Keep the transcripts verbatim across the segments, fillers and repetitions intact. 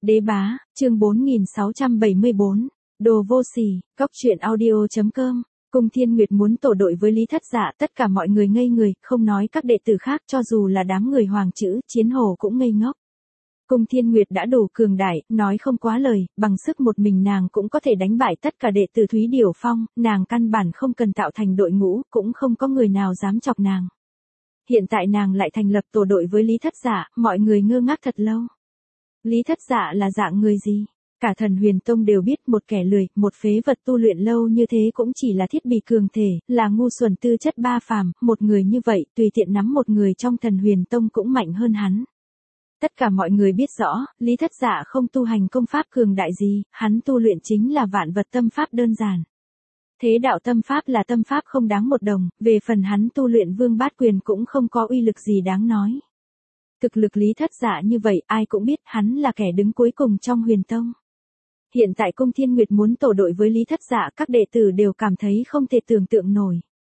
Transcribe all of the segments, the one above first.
Đế bá, chương bốn nghìn sáu trăm bảy mươi bốn, đồ vô sỉ, cóc truyện audio.com. Cung Thiên Nguyệt muốn tổ đội với Lý Thất Dạ, tất cả mọi người ngây người, không nói các đệ tử khác, cho dù là đám người Hoàng Chữ, Chiến Hổ cũng ngây ngốc. Cung Thiên Nguyệt đã đủ cường đại, nói không quá lời, bằng sức một mình nàng cũng có thể đánh bại tất cả đệ tử Thúy Điểu Phong, nàng căn bản không cần tạo thành đội ngũ, cũng không có người nào dám chọc nàng. Hiện tại nàng lại thành lập tổ đội với Lý Thất Dạ, mọi người ngơ ngác thật lâu. Lý Thất Dạ là dạng người gì? Cả Thần Huyền Tông đều biết, một kẻ lười, một phế vật tu luyện lâu như thế cũng chỉ là thiết bị cường thể, là ngu xuẩn tư chất ba phàm, một người như vậy, tùy tiện nắm một người trong Thần Huyền Tông cũng mạnh hơn hắn. Tất cả mọi người biết rõ, Lý Thất Dạ không tu hành công pháp cường đại gì, hắn tu luyện chính là vạn vật tâm pháp đơn giản. Thế đạo tâm pháp là tâm pháp không đáng một đồng, về phần hắn tu luyện Vương Bát Quyền cũng không có uy lực gì đáng nói. Thực lực Lý Thất Dạ như vậy, ai cũng biết hắn là kẻ đứng cuối cùng trong Huyền Tông. Hiện tại Cung Thiên Nguyệt muốn tổ đội với Lý Thất Dạ, các đệ tử đều cảm thấy không thể tưởng tượng nổi.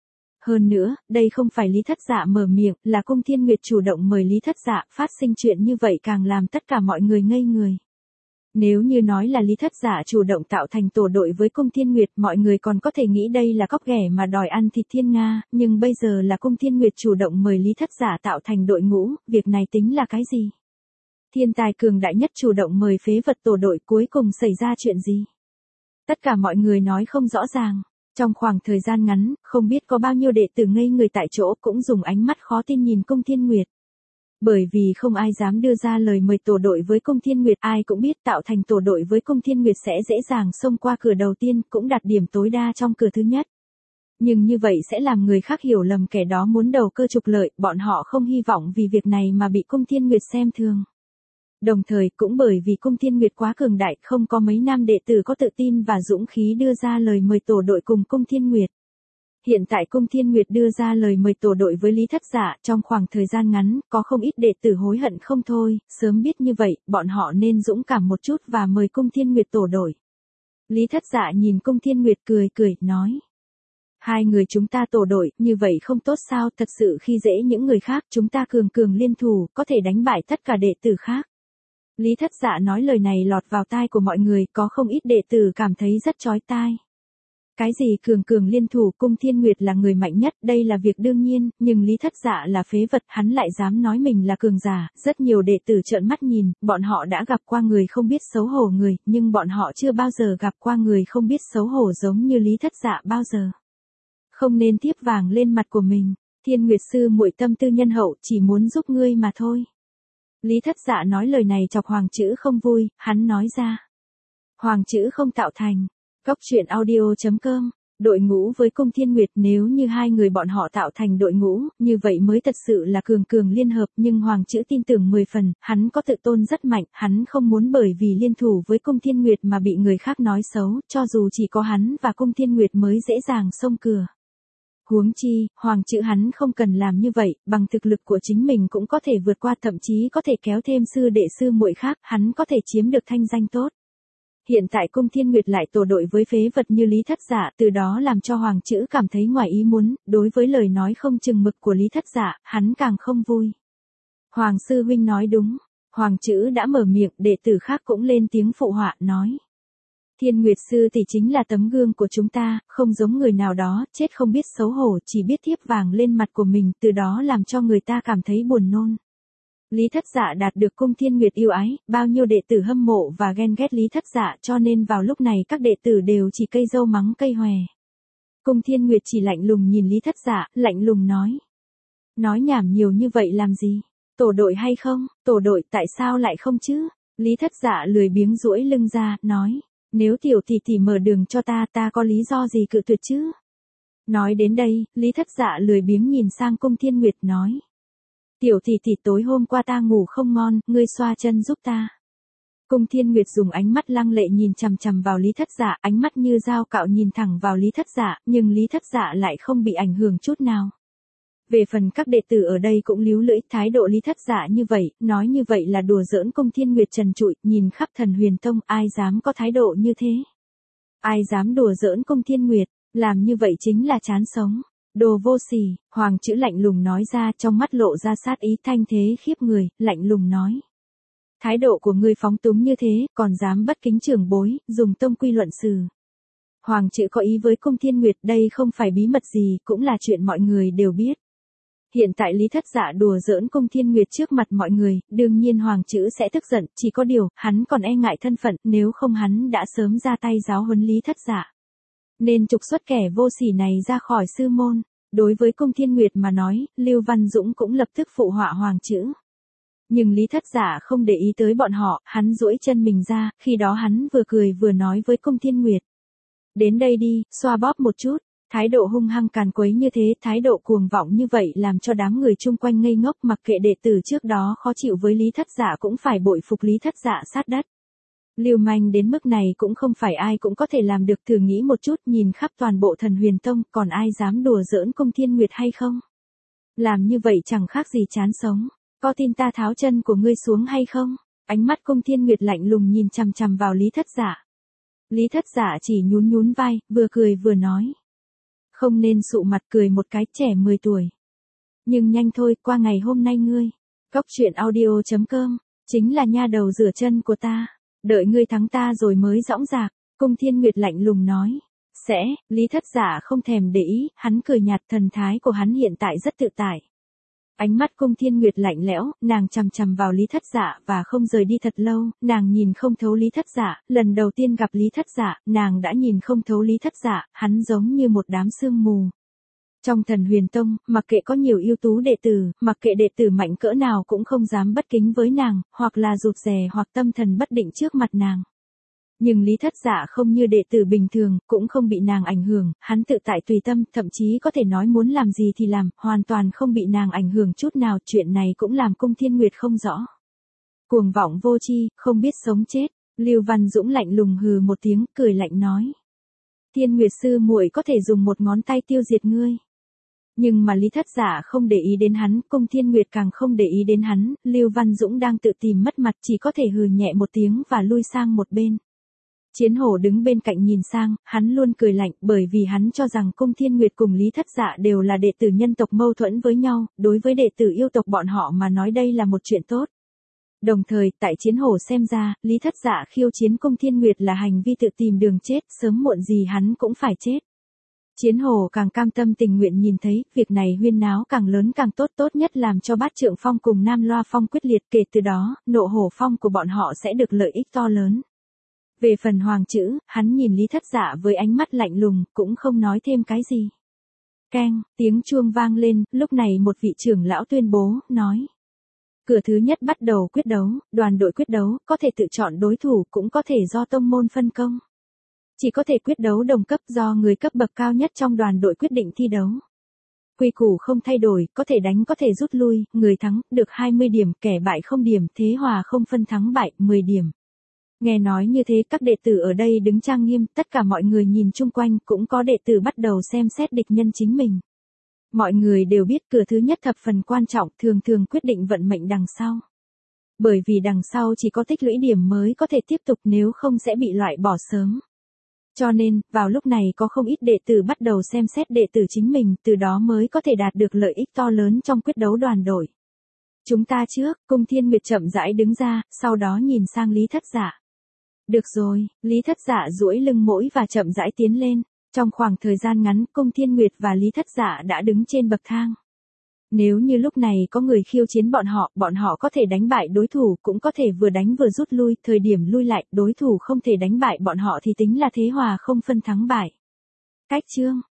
Hơn nữa, đây không phải Lý Thất Dạ mở miệng, là Cung Thiên Nguyệt chủ động mời Lý Thất Dạ, phát sinh chuyện như vậy càng làm tất cả mọi người ngây người. Nếu như nói là Lý Thất Dạ chủ động tạo thành tổ đội với Cung Thiên Nguyệt, mọi người còn có thể nghĩ đây là cóc ghẻ mà đòi ăn thịt thiên nga, nhưng bây giờ là Cung Thiên Nguyệt chủ động mời Lý Thất Dạ tạo thành đội ngũ, việc này tính là cái gì? Thiên tài cường đại nhất chủ động mời phế vật tổ đội, cuối cùng xảy ra chuyện gì? Tất cả mọi người nói không rõ ràng. Trong khoảng thời gian ngắn, không biết có bao nhiêu đệ tử ngây người tại chỗ, cũng dùng ánh mắt khó tin nhìn Cung Thiên Nguyệt. Bởi vì không ai dám đưa ra lời mời tổ đội với Cung Thiên Nguyệt, ai cũng biết tạo thành tổ đội với Cung Thiên Nguyệt sẽ dễ dàng xông qua cửa đầu tiên, cũng đạt điểm tối đa trong cửa thứ nhất. Nhưng như vậy sẽ làm người khác hiểu lầm kẻ đó muốn đầu cơ trục lợi, bọn họ không hy vọng vì việc này mà bị Cung Thiên Nguyệt xem thường. Đồng thời, cũng bởi vì Cung Thiên Nguyệt quá cường đại, không có mấy nam đệ tử có tự tin và dũng khí đưa ra lời mời tổ đội cùng Cung Thiên Nguyệt. Hiện tại Cung Thiên Nguyệt đưa ra lời mời tổ đội với Lý Thất Dạ, trong khoảng thời gian ngắn, có không ít đệ tử hối hận không thôi, sớm biết như vậy, bọn họ nên dũng cảm một chút và mời Cung Thiên Nguyệt tổ đội. Lý Thất Dạ nhìn Cung Thiên Nguyệt cười cười, nói. Hai người chúng ta tổ đội, như vậy không tốt sao, thật sự khi dễ những người khác, chúng ta cường cường liên thủ, có thể đánh bại tất cả đệ tử khác. Lý Thất Dạ nói lời này lọt vào tai của mọi người, có không ít đệ tử cảm thấy rất chói tai. Cái gì cường cường liên thủ, Cung Thiên Nguyệt là người mạnh nhất, đây là việc đương nhiên, nhưng Lý Thất Dạ là phế vật, hắn lại dám nói mình là cường giả, rất nhiều đệ tử trợn mắt nhìn, bọn họ đã gặp qua người không biết xấu hổ người, nhưng bọn họ chưa bao giờ gặp qua người không biết xấu hổ giống như Lý Thất Dạ bao giờ. Không nên tiếp vàng lên mặt của mình, Thiên Nguyệt sư muội tâm tư nhân hậu, chỉ muốn giúp ngươi mà thôi. Lý Thất Dạ nói lời này chọc Hoàng Chữ không vui, hắn nói ra. Hoàng Chữ không tạo thành. Cóc truyện audio.com. Đội ngũ với Cung Thiên Nguyệt, nếu như hai người bọn họ tạo thành đội ngũ, như vậy mới thật sự là cường cường liên hợp, nhưng Hoàng Chữ tin tưởng mười phần, hắn có tự tôn rất mạnh, hắn không muốn bởi vì liên thủ với Cung Thiên Nguyệt mà bị người khác nói xấu, cho dù chỉ có hắn và Cung Thiên Nguyệt mới dễ dàng xông cửa. Huống chi, Hoàng Chữ hắn không cần làm như vậy, bằng thực lực của chính mình cũng có thể vượt qua, thậm chí có thể kéo thêm sư đệ sư muội khác, hắn có thể chiếm được thanh danh tốt. Hiện tại Cung Thiên Nguyệt lại tổ đội với phế vật như Lý Thất Dạ, từ đó làm cho Hoàng Chữ cảm thấy ngoài ý muốn, đối với lời nói không chừng mực của Lý Thất Dạ, hắn càng không vui. Hoàng sư huynh nói đúng, Hoàng Chữ đã mở miệng, đệ tử khác cũng lên tiếng phụ họa, nói. Thiên Nguyệt sư tỷ chính là tấm gương của chúng ta, không giống người nào đó, chết không biết xấu hổ, chỉ biết thiếp vàng lên mặt của mình, từ đó làm cho người ta cảm thấy buồn nôn. Lý Thất Dạ đạt được Cung Thiên Nguyệt yêu ái, bao nhiêu đệ tử hâm mộ và ghen ghét Lý Thất Dạ, cho nên vào lúc này các đệ tử đều chỉ cây dâu mắng cây hòe. Cung Thiên Nguyệt chỉ lạnh lùng nhìn Lý Thất Dạ, lạnh lùng nói. Nói nhảm nhiều như vậy làm gì? Tổ đội hay không? Tổ đội tại sao lại không chứ? Lý Thất Dạ lười biếng duỗi lưng ra, nói. Nếu tiểu tỷ tỷ mở đường cho ta, ta có lý do gì cự tuyệt chứ? Nói đến đây, Lý Thất Dạ lười biếng nhìn sang Cung Thiên Nguyệt, nói. Tiểu tỷ tỷ tối hôm qua ta ngủ không ngon, ngươi xoa chân giúp ta. Cung Thiên Nguyệt dùng ánh mắt lăng lệ nhìn chằm chằm vào Lý Thất Dạ, ánh mắt như dao cạo nhìn thẳng vào Lý Thất Dạ, nhưng Lý Thất Dạ lại không bị ảnh hưởng chút nào. Về phần các đệ tử ở đây cũng líu lưỡi, thái độ Lý Thất Dạ như vậy, nói như vậy là đùa giỡn Cung Thiên Nguyệt trần trụi, nhìn khắp Thần Huyền Tông, ai dám có thái độ như thế? Ai dám đùa giỡn Cung Thiên Nguyệt, làm như vậy chính là chán sống. Đồ vô sỉ, Hoàng Chữ lạnh lùng nói ra, trong mắt lộ ra sát ý thanh thế khiếp người, lạnh lùng nói. Thái độ của ngươi phóng túng như thế, còn dám bất kính trưởng bối, dùng tông quy luận xử. Hoàng chữ có ý với Cung Thiên Nguyệt, đây không phải bí mật gì, cũng là chuyện mọi người đều biết. Hiện tại Lý Thất Dạ đùa giỡn Cung Thiên Nguyệt trước mặt mọi người, đương nhiên Hoàng chữ sẽ tức giận, chỉ có điều, hắn còn e ngại thân phận, nếu không hắn đã sớm ra tay giáo huấn Lý Thất Dạ. Nên trục xuất kẻ vô sỉ này ra khỏi sư môn. Đối với Cung Thiên Nguyệt mà nói, Lưu Văn Dũng cũng lập tức phụ họa Hoàng chữ. Nhưng Lý Thất Dạ không để ý tới bọn họ, hắn duỗi chân mình ra, khi đó hắn vừa cười vừa nói với Cung Thiên Nguyệt. Đến đây đi, xoa bóp một chút. Thái độ hung hăng càn quấy như thế, thái độ cuồng vọng như vậy làm cho đám người chung quanh ngây ngốc, mặc kệ đệ tử trước đó khó chịu với Lý Thất Dạ cũng phải bội phục Lý Thất Dạ sát đất. Lưu manh đến mức này cũng không phải ai cũng có thể làm được, thử nghĩ một chút, nhìn khắp toàn bộ Thần Huyền Tông, còn ai dám đùa giỡn Cung Thiên Nguyệt hay không? Làm như vậy chẳng khác gì chán sống, có tin ta tháo chân của ngươi xuống hay không? Ánh mắt Cung Thiên Nguyệt lạnh lùng nhìn chằm chằm vào Lý Thất Dạ. Lý Thất Dạ chỉ nhún nhún vai, vừa cười vừa nói. Không nên sụ mặt, cười một cái, trẻ mười tuổi. Nhưng nhanh thôi, qua ngày hôm nay ngươi, cóc truyện audio chấm com, chính là nha đầu rửa chân của ta. Đợi ngươi thắng ta rồi mới dõng dạc. Cung Thiên Nguyệt lạnh lùng nói. Sẽ, Lý Thất Dạ không thèm để ý, hắn cười nhạt, thần thái của hắn hiện tại rất tự tại. Ánh mắt Cung Thiên Nguyệt lạnh lẽo, nàng chằm chằm vào Lý Thất Dạ và không rời đi thật lâu, nàng nhìn không thấu Lý Thất Dạ, lần đầu tiên gặp Lý Thất Dạ, nàng đã nhìn không thấu Lý Thất Dạ, hắn giống như một đám sương mù. Trong Thần Huyền Tông, mặc kệ có nhiều ưu tú đệ tử, mặc kệ đệ tử mạnh cỡ nào cũng không dám bất kính với nàng, hoặc là rụt rè hoặc tâm thần bất định trước mặt nàng. Nhưng Lý Thất Dạ không như đệ tử bình thường, cũng không bị nàng ảnh hưởng, hắn tự tại tùy tâm, thậm chí có thể nói muốn làm gì thì làm, hoàn toàn không bị nàng ảnh hưởng chút nào, chuyện này cũng làm Cung Thiên Nguyệt không rõ. Cuồng vọng vô tri, không biết sống chết, Lưu Văn Dũng lạnh lùng hừ một tiếng, cười lạnh nói. Thiên Nguyệt sư muội có thể dùng một ngón tay tiêu diệt ngươi. Nhưng mà Lý Thất Dạ không để ý đến hắn, Cung Thiên Nguyệt càng không để ý đến hắn, Lưu Văn Dũng đang tự tìm mất mặt, chỉ có thể hừ nhẹ một tiếng và lui sang một bên. Chiến Hổ đứng bên cạnh nhìn sang, hắn luôn cười lạnh, bởi vì hắn cho rằng Cung Thiên Nguyệt cùng Lý Thất Dạ đều là đệ tử nhân tộc mâu thuẫn với nhau, đối với đệ tử yêu tộc bọn họ mà nói đây là một chuyện tốt. Đồng thời, tại Chiến Hổ xem ra, Lý Thất Dạ khiêu chiến Cung Thiên Nguyệt là hành vi tự tìm đường chết, sớm muộn gì hắn cũng phải chết. Chiến Hổ càng cam tâm tình nguyện nhìn thấy, việc này huyên náo càng lớn càng tốt, tốt nhất làm cho Bát Trượng Phong cùng Nam Loa Phong quyết liệt, kể từ đó, Nộ Hổ Phong của bọn họ sẽ được lợi ích to lớn. Về phần Hoàng chữ, hắn nhìn Lý Thất Dạ với ánh mắt lạnh lùng, cũng không nói thêm cái gì. Keng, tiếng chuông vang lên, lúc này một vị trưởng lão tuyên bố, nói. Cửa thứ nhất bắt đầu quyết đấu, đoàn đội quyết đấu, có thể tự chọn đối thủ, cũng có thể do tông môn phân công. Chỉ có thể quyết đấu đồng cấp do người cấp bậc cao nhất trong đoàn đội quyết định thi đấu. Quy củ không thay đổi, có thể đánh có thể rút lui, người thắng, được hai mươi điểm, kẻ bại không điểm, thế hòa không phân thắng bại, mười điểm. Nghe nói như thế, các đệ tử ở đây đứng trang nghiêm, tất cả mọi người nhìn chung quanh, cũng có đệ tử bắt đầu xem xét địch nhân chính mình. Mọi người đều biết cửa thứ nhất thập phần quan trọng, thường thường quyết định vận mệnh đằng sau. Bởi vì đằng sau chỉ có tích lũy điểm mới có thể tiếp tục, nếu không sẽ bị loại bỏ sớm. Cho nên, vào lúc này có không ít đệ tử bắt đầu xem xét đệ tử chính mình, từ đó mới có thể đạt được lợi ích to lớn trong quyết đấu đoàn đội. Chúng ta trước, Cung Thiên Nguyệt chậm rãi đứng ra, sau đó nhìn sang Lý Thất Dạ. Được rồi, Lý Thất Dạ duỗi lưng mỗi và chậm rãi tiến lên. Trong khoảng thời gian ngắn, Cung Thiên Nguyệt và Lý Thất Dạ đã đứng trên bậc thang. Nếu như lúc này có người khiêu chiến bọn họ, bọn họ có thể đánh bại đối thủ, cũng có thể vừa đánh vừa rút lui, thời điểm lui lại, đối thủ không thể đánh bại bọn họ thì tính là thế hòa không phân thắng bại. Cách chương